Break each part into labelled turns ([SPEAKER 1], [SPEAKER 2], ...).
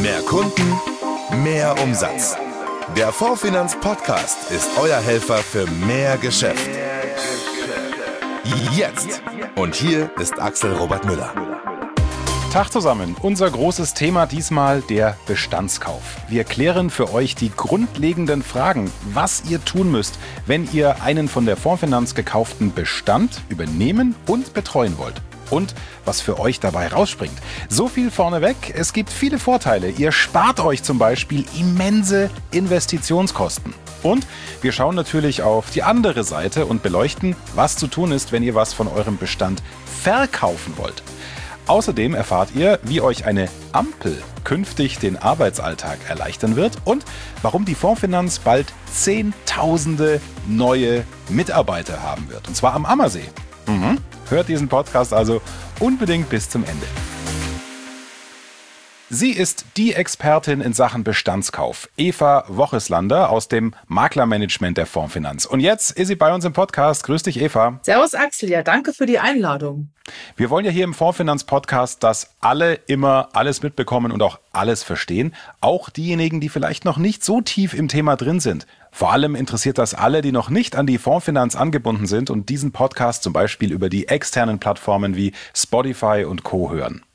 [SPEAKER 1] Mehr Kunden, mehr Umsatz. Der Fondsfinanz-Podcast ist euer Helfer für mehr Geschäft. Jetzt. Und hier ist Axel Robert Müller.
[SPEAKER 2] Tag zusammen. Unser großes Thema diesmal der Bestandskauf. Wir klären für euch die grundlegenden Fragen, was ihr tun müsst, wenn ihr einen von der Fondsfinanz gekauften Bestand übernehmen und betreuen wollt. Und was für euch dabei rausspringt. So viel vorneweg, es gibt viele Vorteile. Ihr spart euch zum Beispiel immense Investitionskosten. Und wir schauen natürlich auf die andere Seite und beleuchten, was zu tun ist, wenn ihr was von eurem Bestand verkaufen wollt. Außerdem erfahrt ihr, wie euch eine Ampel künftig den Arbeitsalltag erleichtern wird und warum die Fondsfinanz bald Zehntausende neue Mitarbeiter haben wird. Und zwar am Ammersee. Hört diesen Podcast also unbedingt bis zum Ende. Sie ist die Expertin in Sachen Bestandskauf, Eva Wocheslander aus dem Maklermanagement der Fondsfinanz. Und jetzt ist sie bei uns im Podcast. Grüß dich, Eva.
[SPEAKER 3] Servus, Axel. Ja, danke für die Einladung.
[SPEAKER 2] Wir wollen ja hier im Fondsfinanz-Podcast, dass alle immer alles mitbekommen und auch alles verstehen. Auch diejenigen, die vielleicht noch nicht so tief im Thema drin sind. Vor allem interessiert das alle, die noch nicht an die Fondsfinanz angebunden sind und diesen Podcast zum Beispiel über die externen Plattformen wie Spotify und Co. hören.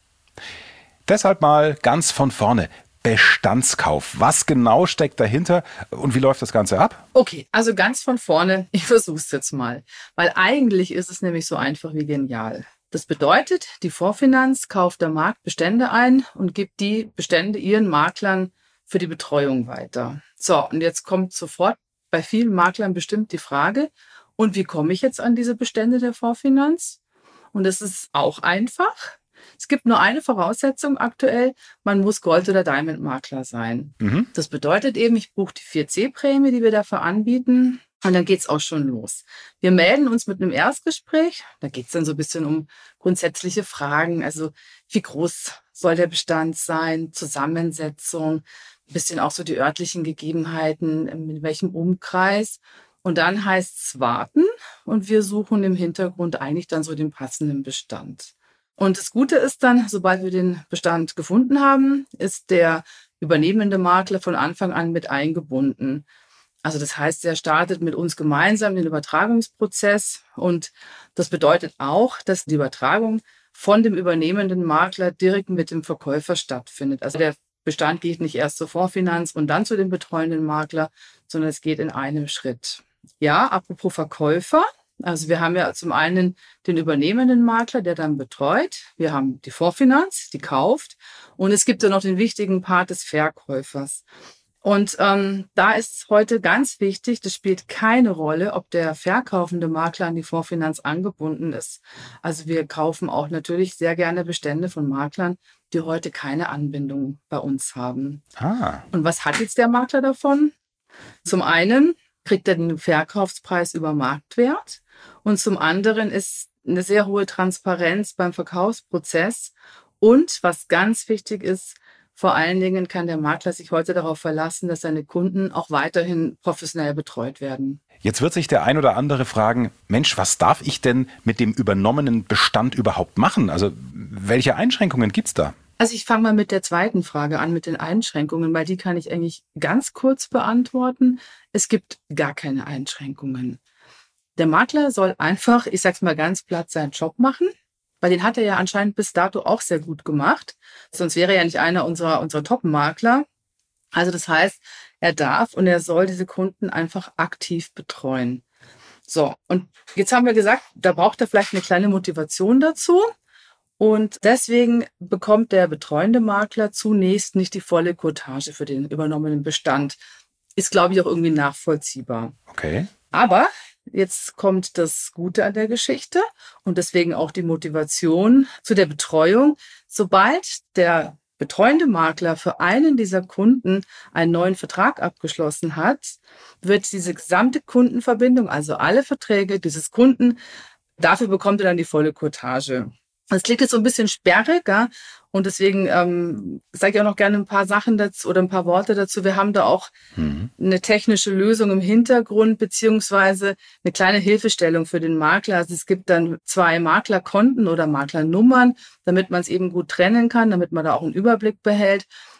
[SPEAKER 2] Deshalb mal ganz von vorne. Bestandskauf. Was genau steckt dahinter und wie läuft das Ganze ab?
[SPEAKER 3] Okay, also ganz von vorne. Ich versuche es jetzt mal. Weil eigentlich ist es nämlich so einfach wie genial. Das bedeutet, die Fondsfinanz kauft der Markt Bestände ein und gibt die Bestände ihren Maklern für die Betreuung weiter. So, und jetzt kommt sofort bei vielen Maklern bestimmt die Frage, und wie komme ich jetzt an diese Bestände der Fondsfinanz? Und das ist auch einfach. Es gibt nur eine Voraussetzung aktuell, man muss Gold- oder Diamond-Makler sein. Das bedeutet eben, ich buche die 4C-Prämie, die wir dafür anbieten, und dann geht's auch schon los. Wir melden uns mit einem Erstgespräch, da geht's dann so ein bisschen um grundsätzliche Fragen, also wie groß soll der Bestand sein, Zusammensetzung, ein bisschen auch so die örtlichen Gegebenheiten, in welchem Umkreis. Und dann heißt's warten und wir suchen im Hintergrund eigentlich dann so den passenden Bestand. Und das Gute ist dann, sobald wir den Bestand gefunden haben, ist der übernehmende Makler von Anfang an mit eingebunden. Also das heißt, er startet mit uns gemeinsam den Übertragungsprozess und das bedeutet auch, dass die Übertragung von dem übernehmenden Makler direkt mit dem Verkäufer stattfindet. Also der Bestand geht nicht erst zur Fondsfinanz und dann zu dem betreuenden Makler, sondern es geht in einem Schritt. Ja, apropos Verkäufer. Also wir haben ja zum einen den übernehmenden Makler, der dann betreut. Wir haben die Fondsfinanz, die kauft. Und es gibt ja noch den wichtigen Part des Verkäufers. Und da ist es heute ganz wichtig, das spielt keine Rolle, ob der verkaufende Makler an die Fondsfinanz angebunden ist. Also wir kaufen auch natürlich sehr gerne Bestände von Maklern, die heute keine Anbindung bei uns haben. Und was hat jetzt der Makler davon? Zum einen kriegt er den Verkaufspreis über Marktwert und zum anderen ist eine sehr hohe Transparenz beim Verkaufsprozess und was ganz wichtig ist, vor allen Dingen kann der Makler sich heute darauf verlassen, dass seine Kunden auch weiterhin professionell betreut werden.
[SPEAKER 2] Jetzt wird sich der ein oder andere fragen, Mensch, was darf ich denn mit dem übernommenen Bestand überhaupt machen? Also welche Einschränkungen gibt's da?
[SPEAKER 3] Also ich fange mal mit der zweiten Frage an, mit den Einschränkungen, weil die kann ich eigentlich ganz kurz beantworten. Es gibt gar keine Einschränkungen. Der Makler soll einfach, ich sag's mal ganz platt, seinen Job machen, weil den hat er ja anscheinend bis dato auch sehr gut gemacht. Sonst wäre er ja nicht einer unserer Top-Makler. Also das heißt, er darf und er soll diese Kunden einfach aktiv betreuen. So, und jetzt haben wir gesagt, da braucht er vielleicht eine kleine Motivation dazu. Und deswegen bekommt der betreuende Makler zunächst nicht die volle Quotage für den übernommenen Bestand. Ist, glaube ich, auch irgendwie nachvollziehbar.
[SPEAKER 2] Okay.
[SPEAKER 3] Aber jetzt kommt das Gute an der Geschichte und deswegen auch die Motivation zu der Betreuung. Sobald der betreuende Makler für einen dieser Kunden einen neuen Vertrag abgeschlossen hat, wird diese gesamte Kundenverbindung, also alle Verträge dieses Kunden, dafür bekommt er dann die volle Quotage. Das klingt jetzt so ein bisschen sperrig, ja? Und deswegen sage ich auch noch gerne ein paar Sachen dazu oder ein paar Worte dazu. Wir haben da auch eine technische Lösung im Hintergrund beziehungsweise eine kleine Hilfestellung für den Makler. Also es gibt dann 2 Maklerkonten oder Maklernummern, damit man es eben gut trennen kann, damit man da auch einen Überblick behält.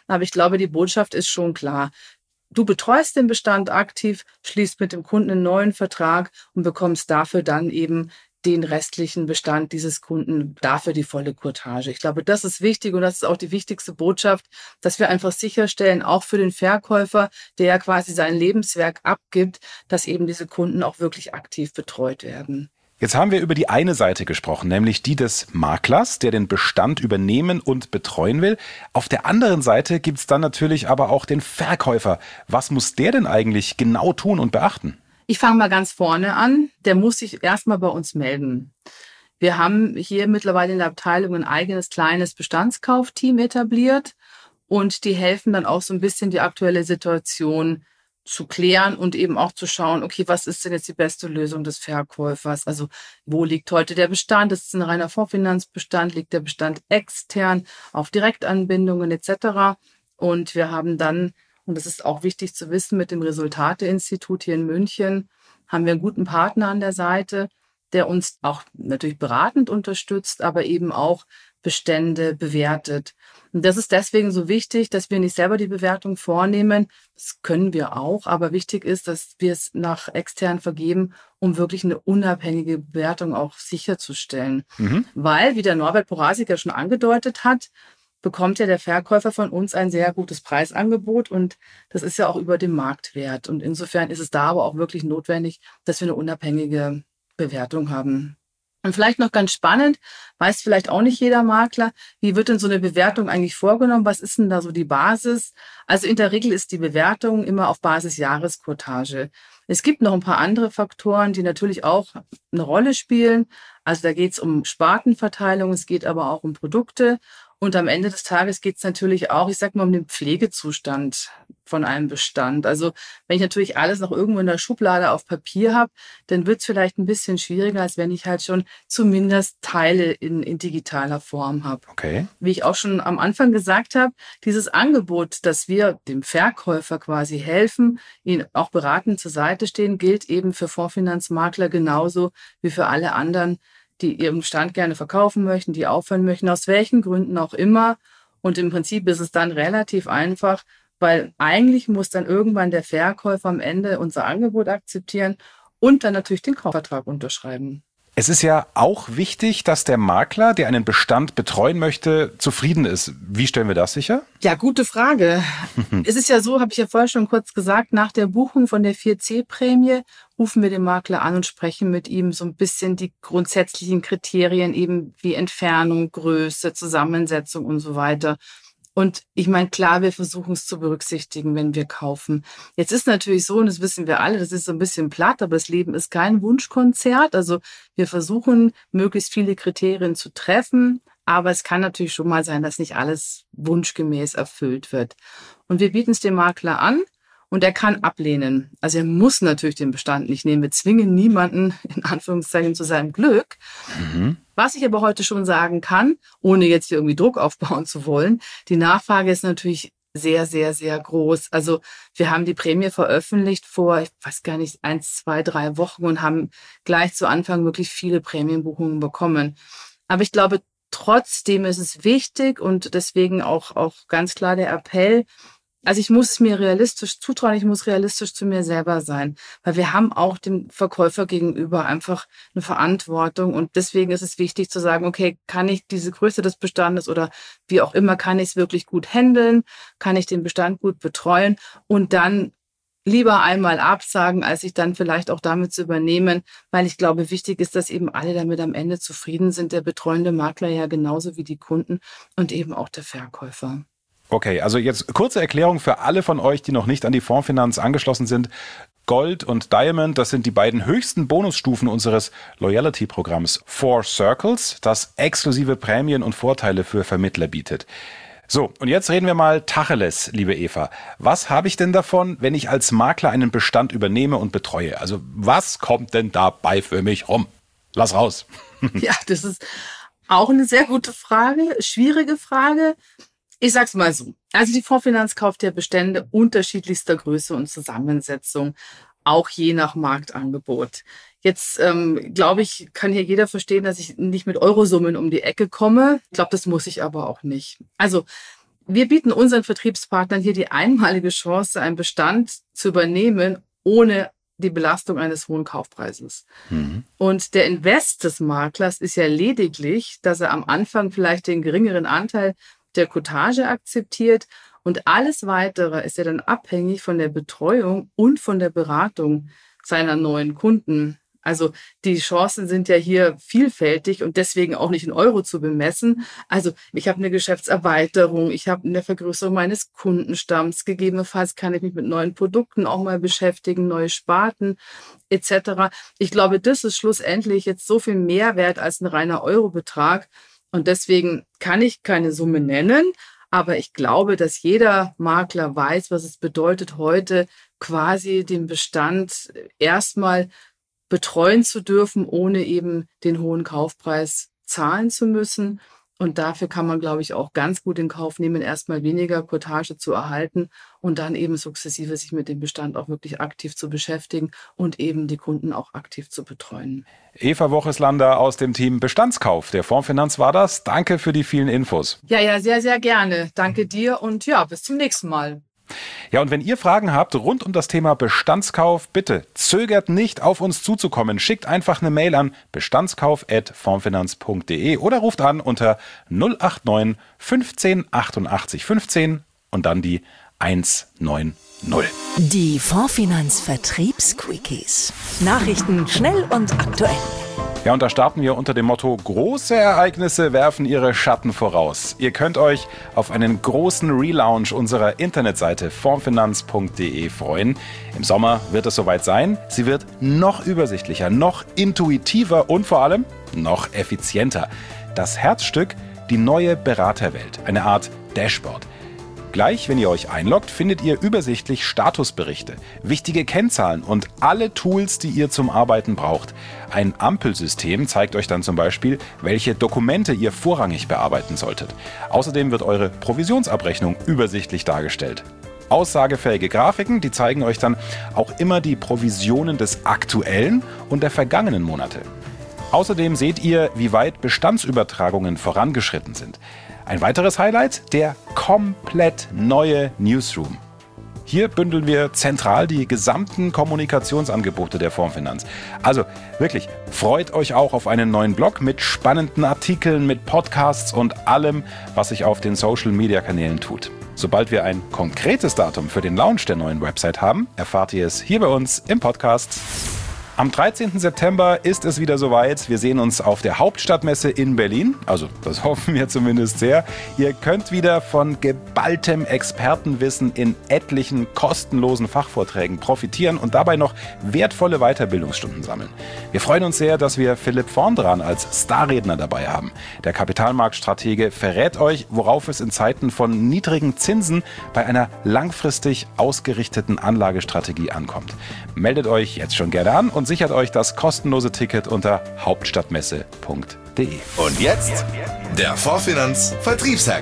[SPEAKER 3] Aber ich glaube, die Botschaft ist schon klar. Du betreust den Bestand aktiv, schließt mit dem Kunden einen neuen Vertrag und bekommst dafür dann eben den restlichen Bestand dieses Kunden, dafür die volle Courtage. Ich glaube, das ist wichtig und das ist auch die wichtigste Botschaft, dass wir einfach sicherstellen, auch für den Verkäufer, der ja quasi sein Lebenswerk abgibt, dass eben diese Kunden auch wirklich aktiv betreut werden.
[SPEAKER 2] Jetzt haben wir über die eine Seite gesprochen, nämlich die des Maklers, der den Bestand übernehmen und betreuen will. Auf der anderen Seite gibt es dann natürlich aber auch den Verkäufer. Was muss der denn eigentlich genau tun und beachten?
[SPEAKER 3] Ich fange mal ganz vorne an. Der muss sich erstmal bei uns melden. Wir haben hier mittlerweile in der Abteilung ein eigenes kleines Bestandskaufteam etabliert und die helfen dann auch so ein bisschen die aktuelle Situation zu klären und eben auch zu schauen, okay, was ist denn jetzt die beste Lösung des Verkäufers? Also wo liegt heute der Bestand? Ist es ein reiner Vorfinanzbestand? Liegt der Bestand extern auf Direktanbindungen etc.? Und wir haben dann, und das ist auch wichtig zu wissen, mit dem Resultate-Institut hier in München, haben wir einen guten Partner an der Seite, der uns auch natürlich beratend unterstützt, aber eben auch Bestände bewertet. Und das ist deswegen so wichtig, dass wir nicht selber die Bewertung vornehmen. Das können wir auch, aber wichtig ist, dass wir es nach extern vergeben, um wirklich eine unabhängige Bewertung auch sicherzustellen. Weil, wie der Norbert Porasik ja schon angedeutet hat, bekommt ja der Verkäufer von uns ein sehr gutes Preisangebot und das ist ja auch über dem Marktwert. Und insofern ist es da aber auch wirklich notwendig, dass wir eine unabhängige Bewertung haben. Und vielleicht noch ganz spannend, weiß vielleicht auch nicht jeder Makler, wie wird denn so eine Bewertung eigentlich vorgenommen? Was ist denn da so die Basis? Also in der Regel ist die Bewertung immer auf Basis Jahrescourtage. Es gibt noch ein paar andere Faktoren, die natürlich auch eine Rolle spielen. Also da geht es um Spartenverteilung, es geht aber auch um Produkte. Und am Ende des Tages geht es natürlich auch, ich sag mal, um den Pflegezustand von einem Bestand. Also wenn ich natürlich alles noch irgendwo in der Schublade auf Papier habe, dann wird es vielleicht ein bisschen schwieriger, als wenn ich halt schon zumindest Teile in digitaler Form habe.
[SPEAKER 2] Okay.
[SPEAKER 3] Wie ich auch schon am Anfang gesagt habe, dieses Angebot, dass wir dem Verkäufer quasi helfen, ihn auch beratend zur Seite stehen, gilt eben für Fondsfinanzmakler genauso wie für alle anderen, die ihren Bestand gerne verkaufen möchten, die aufhören möchten, aus welchen Gründen auch immer. Und im Prinzip ist es dann relativ einfach, weil eigentlich muss dann irgendwann der Verkäufer am Ende unser Angebot akzeptieren und dann natürlich den Kaufvertrag unterschreiben.
[SPEAKER 2] Es ist ja auch wichtig, dass der Makler, der einen Bestand betreuen möchte, zufrieden ist. Wie stellen wir das sicher?
[SPEAKER 3] Ja, gute Frage. Es ist ja so, habe ich ja vorher schon kurz gesagt, nach der Buchung von der 4C-Prämie rufen wir den Makler an und sprechen mit ihm so ein bisschen die grundsätzlichen Kriterien, eben wie Entfernung, Größe, Zusammensetzung und so weiter. Und ich meine, klar, wir versuchen es zu berücksichtigen, wenn wir kaufen. Jetzt ist natürlich so, und das wissen wir alle, das ist so ein bisschen platt, aber das Leben ist kein Wunschkonzert. Also wir versuchen, möglichst viele Kriterien zu treffen, aber es kann natürlich schon mal sein, dass nicht alles wunschgemäß erfüllt wird. Und wir bieten es dem Makler an und er kann ablehnen. Also er muss natürlich den Bestand nicht nehmen. Wir zwingen niemanden, in Anführungszeichen, zu seinem Glück. Was ich aber heute schon sagen kann, ohne jetzt hier irgendwie Druck aufbauen zu wollen, die Nachfrage ist natürlich sehr, sehr, sehr groß. Also wir haben die Prämie veröffentlicht vor, ich weiß gar nicht, 1, 2, 3 Wochen und haben gleich zu Anfang wirklich viele Prämienbuchungen bekommen. Aber ich glaube, trotzdem ist es wichtig und deswegen auch ganz klar der Appell, also ich muss es mir realistisch zutrauen, ich muss realistisch zu mir selber sein, weil wir haben auch dem Verkäufer gegenüber einfach eine Verantwortung und deswegen ist es wichtig zu sagen, okay, kann ich diese Größe des Bestandes oder wie auch immer, kann ich es wirklich gut handeln, kann ich den Bestand gut betreuen und dann lieber einmal absagen, als sich dann vielleicht auch damit zu übernehmen, weil ich glaube, wichtig ist, dass eben alle damit am Ende zufrieden sind, der betreuende Makler ja genauso wie die Kunden und eben auch der Verkäufer.
[SPEAKER 2] Okay, also jetzt kurze Erklärung für alle von euch, die noch nicht an die Fondsfinanz angeschlossen sind. Gold und Diamond, das sind die beiden höchsten Bonusstufen unseres Loyalty-Programms 4 Circles, das exklusive Prämien und Vorteile für Vermittler bietet. So, und jetzt reden wir mal Tacheles, liebe Eva. Was habe ich denn davon, wenn ich als Makler einen Bestand übernehme und betreue? Also was kommt denn dabei für mich rum? Lass raus.
[SPEAKER 3] Ja, das ist auch eine sehr gute Frage, schwierige Frage. Ich sag's mal so. Also die Fondsfinanz kauft ja Bestände unterschiedlichster Größe und Zusammensetzung, auch je nach Marktangebot. Jetzt, glaube ich, kann hier jeder verstehen, dass ich nicht mit Eurosummen um die Ecke komme. Ich glaube, das muss ich aber auch nicht. Also wir bieten unseren Vertriebspartnern hier die einmalige Chance, einen Bestand zu übernehmen, ohne die Belastung eines hohen Kaufpreises. Und der Invest des Maklers ist ja lediglich, dass er am Anfang vielleicht den geringeren Anteil der Cottage akzeptiert und alles Weitere ist ja dann abhängig von der Betreuung und von der Beratung seiner neuen Kunden. Also die Chancen sind ja hier vielfältig und deswegen auch nicht in Euro zu bemessen. Also ich habe eine Geschäftserweiterung, ich habe eine Vergrößerung meines Kundenstamms, gegebenenfalls kann ich mich mit neuen Produkten auch mal beschäftigen, neue Sparten etc. Ich glaube, das ist schlussendlich jetzt so viel mehr wert als ein reiner Eurobetrag und deswegen kann ich keine Summe nennen, aber ich glaube, dass jeder Makler weiß, was es bedeutet, heute quasi den Bestand erstmal betreuen zu dürfen, ohne eben den hohen Kaufpreis zahlen zu müssen. Und dafür kann man, glaube ich, auch ganz gut in Kauf nehmen, erstmal weniger Cottage zu erhalten und dann eben sukzessive sich mit dem Bestand auch wirklich aktiv zu beschäftigen und eben die Kunden auch aktiv zu betreuen.
[SPEAKER 2] Eva Wocheslander aus dem Team Bestandskauf der Fondsfinanz war das. Danke für die vielen Infos.
[SPEAKER 3] Ja, sehr, sehr gerne. Danke dir und ja, bis zum nächsten Mal.
[SPEAKER 2] Ja, und wenn ihr Fragen habt rund um das Thema Bestandskauf, bitte zögert nicht, auf uns zuzukommen. Schickt einfach eine Mail an bestandskauf@fondsfinanz.de oder ruft an unter 089 15 88 15 und dann die 190.
[SPEAKER 4] Die Fondsfinanz Vertriebsquickies. Nachrichten schnell und aktuell.
[SPEAKER 2] Ja, und da starten wir unter dem Motto: Große Ereignisse werfen ihre Schatten voraus. Ihr könnt euch auf einen großen Relaunch unserer Internetseite fondsfinanz.de freuen. Im Sommer wird es soweit sein. Sie wird noch übersichtlicher, noch intuitiver und vor allem noch effizienter. Das Herzstück, die neue Beraterwelt, eine Art Dashboard. Gleich, wenn ihr euch einloggt, findet ihr übersichtlich Statusberichte, wichtige Kennzahlen und alle Tools, die ihr zum Arbeiten braucht. Ein Ampelsystem zeigt euch dann zum Beispiel, welche Dokumente ihr vorrangig bearbeiten solltet. Außerdem wird eure Provisionsabrechnung übersichtlich dargestellt. Aussagefähige Grafiken, die zeigen euch dann auch immer die Provisionen des aktuellen und der vergangenen Monate. Außerdem seht ihr, wie weit Bestandsübertragungen vorangeschritten sind. Ein weiteres Highlight, der komplett neue Newsroom. Hier bündeln wir zentral die gesamten Kommunikationsangebote der Fondsfinanz. Also wirklich, freut euch auch auf einen neuen Blog mit spannenden Artikeln, mit Podcasts und allem, was sich auf den Social-Media-Kanälen tut. Sobald wir ein konkretes Datum für den Launch der neuen Website haben, erfahrt ihr es hier bei uns im Podcast. Am 13. September ist es wieder soweit. Wir sehen uns auf der Hauptstadtmesse in Berlin. Also, das hoffen wir zumindest sehr. Ihr könnt wieder von geballtem Expertenwissen in etlichen kostenlosen Fachvorträgen profitieren und dabei noch wertvolle Weiterbildungsstunden sammeln. Wir freuen uns sehr, dass wir Philipp Vondran als Starredner dabei haben. Der Kapitalmarktstratege verrät euch, worauf es in Zeiten von niedrigen Zinsen bei einer langfristig ausgerichteten Anlagestrategie ankommt. Meldet euch jetzt schon gerne an und sichert euch das kostenlose Ticket unter hauptstadtmesse.de.
[SPEAKER 1] Und jetzt der Fondsfinanz Vertriebshack.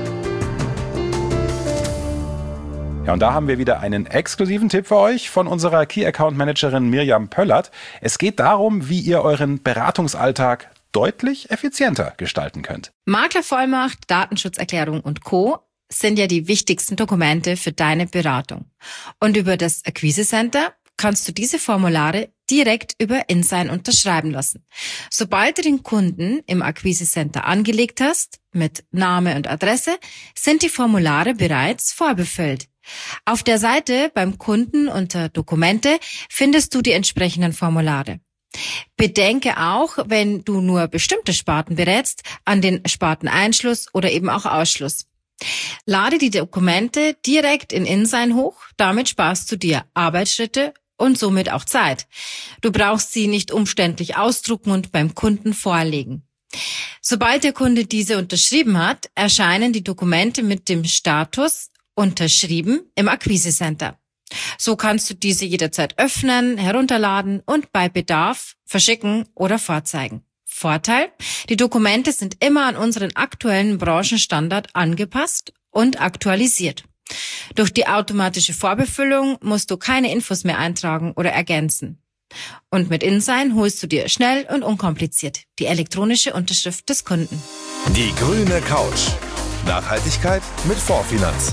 [SPEAKER 2] Ja, und da haben wir wieder einen exklusiven Tipp für euch von unserer Key Account Managerin Mirjam Pöllert. Es geht darum, wie ihr euren Beratungsalltag deutlich effizienter gestalten könnt.
[SPEAKER 5] Maklervollmacht, Datenschutzerklärung und Co. sind ja die wichtigsten Dokumente für deine Beratung. Und über das Akquise Center kannst du diese Formulare direkt über InSign unterschreiben lassen. Sobald du den Kunden im Akquise Center angelegt hast, mit Name und Adresse, sind die Formulare bereits vorbefüllt. Auf der Seite beim Kunden unter Dokumente findest du die entsprechenden Formulare. Bedenke auch, wenn du nur bestimmte Sparten berätst, an den Sparteneinschluss oder eben auch Ausschluss. Lade die Dokumente direkt in InSign hoch, damit sparst du dir Arbeitsschritte und somit auch Zeit. Du brauchst sie nicht umständlich ausdrucken und beim Kunden vorlegen. Sobald der Kunde diese unterschrieben hat, erscheinen die Dokumente mit dem Status unterschrieben im Akquise Center. So kannst du diese jederzeit öffnen, herunterladen und bei Bedarf verschicken oder vorzeigen. Vorteil: Die Dokumente sind immer an unseren aktuellen Branchenstandard angepasst und aktualisiert. Durch die automatische Vorbefüllung musst du keine Infos mehr eintragen oder ergänzen. Und mit InSign holst du dir schnell und unkompliziert die elektronische Unterschrift des Kunden.
[SPEAKER 1] Die grüne Couch. Nachhaltigkeit mit Fondsfinanz.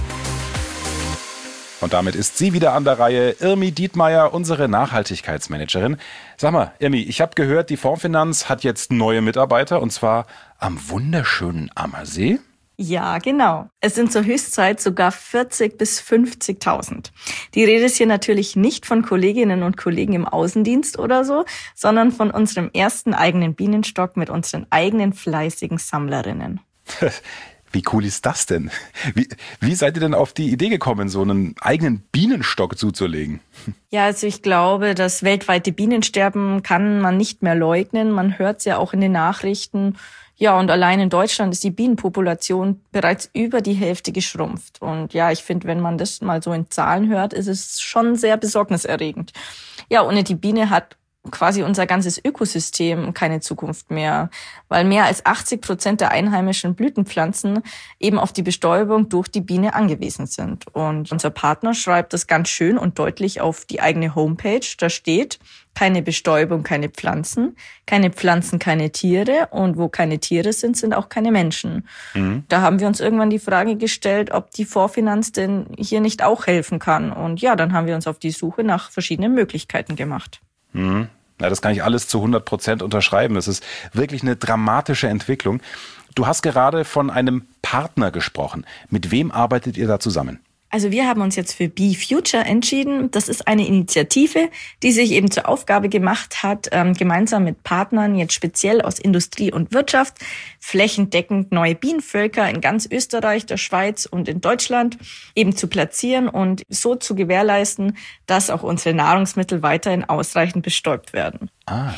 [SPEAKER 2] Und damit ist sie wieder an der Reihe, Irmi Dietmeier, unsere Nachhaltigkeitsmanagerin. Sag mal, Irmi, ich habe gehört, die Fondsfinanz hat jetzt neue Mitarbeiter und zwar am wunderschönen Ammersee.
[SPEAKER 6] Ja, genau. Es sind zur Höchstzeit sogar 40.000 bis 50.000. Die Rede ist hier natürlich nicht von Kolleginnen und Kollegen im Außendienst oder so, sondern von unserem ersten eigenen Bienenstock mit unseren eigenen fleißigen Sammlerinnen.
[SPEAKER 2] Wie cool ist das denn? Wie seid ihr denn auf die Idee gekommen, so einen eigenen Bienenstock zuzulegen?
[SPEAKER 6] Ja, also ich glaube, das weltweite Bienensterben kann man nicht mehr leugnen. Man hört es ja auch in den Nachrichten. Ja, und allein in Deutschland ist die Bienenpopulation bereits über die Hälfte geschrumpft. Und ja, ich finde, wenn man das mal so in Zahlen hört, ist es schon sehr besorgniserregend. Ja, ohne die Biene hat quasi unser ganzes Ökosystem keine Zukunft mehr, weil mehr als 80% der einheimischen Blütenpflanzen eben auf die Bestäubung durch die Biene angewiesen sind. Und unser Partner schreibt das ganz schön und deutlich auf die eigene Homepage. Da steht: keine Bestäubung, keine Pflanzen, keine Pflanzen, keine Tiere und wo keine Tiere sind, sind auch keine Menschen. Da haben wir uns irgendwann die Frage gestellt, ob die Fondsfinanz denn hier nicht auch helfen kann. Und ja, dann haben wir uns auf die Suche nach verschiedenen Möglichkeiten gemacht.
[SPEAKER 2] Ja, das kann ich alles zu 100% unterschreiben. Das ist wirklich eine dramatische Entwicklung. Du hast gerade von einem Partner gesprochen. Mit wem arbeitet ihr da zusammen?
[SPEAKER 6] Also wir haben uns jetzt für BeFuture entschieden. Das ist eine Initiative, die sich eben zur Aufgabe gemacht hat, gemeinsam mit Partnern, jetzt speziell aus Industrie und Wirtschaft, flächendeckend neue Bienenvölker in ganz Österreich, der Schweiz und in Deutschland eben zu platzieren und so zu gewährleisten, dass auch unsere Nahrungsmittel weiterhin ausreichend bestäubt werden.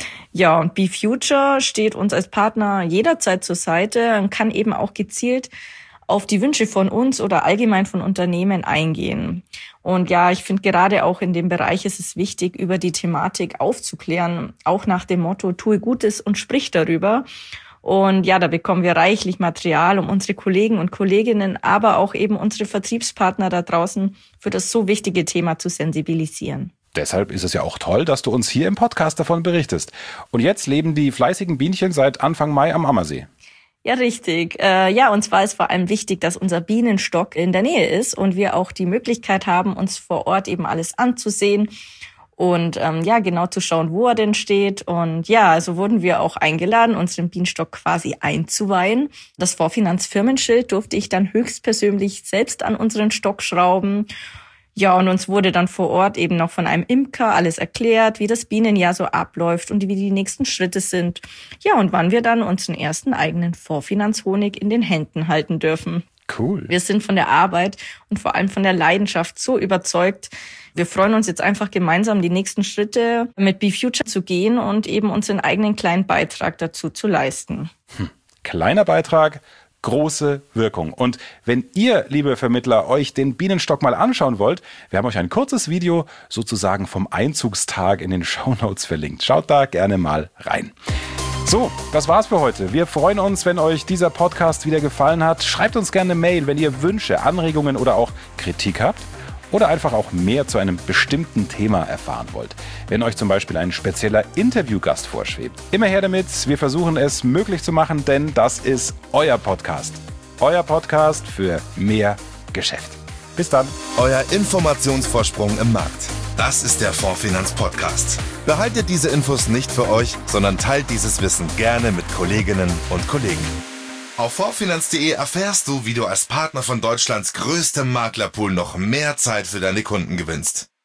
[SPEAKER 6] Ja, und BeFuture steht uns als Partner jederzeit zur Seite und kann eben auch gezielt auf die Wünsche von uns oder allgemein von Unternehmen eingehen. Und ja, ich finde gerade auch in dem Bereich ist es wichtig, über die Thematik aufzuklären, auch nach dem Motto, tue Gutes und sprich darüber. Und ja, da bekommen wir reichlich Material, um unsere Kollegen und Kolleginnen, aber auch eben unsere Vertriebspartner da draußen für das so wichtige Thema zu sensibilisieren.
[SPEAKER 2] Deshalb ist es ja auch toll, dass du uns hier im Podcast davon berichtest. Und jetzt leben die fleißigen Bienchen seit Anfang Mai am Ammersee.
[SPEAKER 6] Ja, richtig. Ja, uns war es vor allem wichtig, dass unser Bienenstock in der Nähe ist und wir auch die Möglichkeit haben, uns vor Ort eben alles anzusehen und ja, genau zu schauen, wo er denn steht. Und ja, also wurden wir auch eingeladen, unseren Bienenstock quasi einzuweihen. Das Fondsfinanz-Firmenschild durfte ich dann höchstpersönlich selbst an unseren Stock schrauben. Ja, und uns wurde dann vor Ort eben noch von einem Imker alles erklärt, wie das Bienenjahr so abläuft und wie die nächsten Schritte sind. Ja, und wann wir dann unseren ersten eigenen Fondsfinanzhonig in den Händen halten dürfen.
[SPEAKER 2] Cool.
[SPEAKER 6] Wir sind von der Arbeit und vor allem von der Leidenschaft so überzeugt. Wir freuen uns jetzt einfach gemeinsam, die nächsten Schritte mit BeFuture zu gehen und eben unseren eigenen kleinen Beitrag dazu zu leisten.
[SPEAKER 2] Kleiner Beitrag, große Wirkung. Und wenn ihr, liebe Vermittler, euch den Bienenstock mal anschauen wollt, wir haben euch ein kurzes Video sozusagen vom Einzugstag in den Shownotes verlinkt. Schaut da gerne mal rein. So, das war's für heute. Wir freuen uns, wenn euch dieser Podcast wieder gefallen hat. Schreibt uns gerne eine Mail, wenn ihr Wünsche, Anregungen oder auch Kritik habt. Oder einfach auch mehr zu einem bestimmten Thema erfahren wollt. Wenn euch zum Beispiel ein spezieller Interviewgast vorschwebt. Immer her damit, wir versuchen es möglich zu machen, denn das ist euer Podcast. Euer Podcast für mehr Geschäft. Bis dann.
[SPEAKER 1] Euer Informationsvorsprung im Markt. Das ist der Fondsfinanz Podcast. Behaltet diese Infos nicht für euch, sondern teilt dieses Wissen gerne mit Kolleginnen und Kollegen. Auf fondsfinanz.de erfährst du, wie du als Partner von Deutschlands größtem Maklerpool noch mehr Zeit für deine Kunden gewinnst.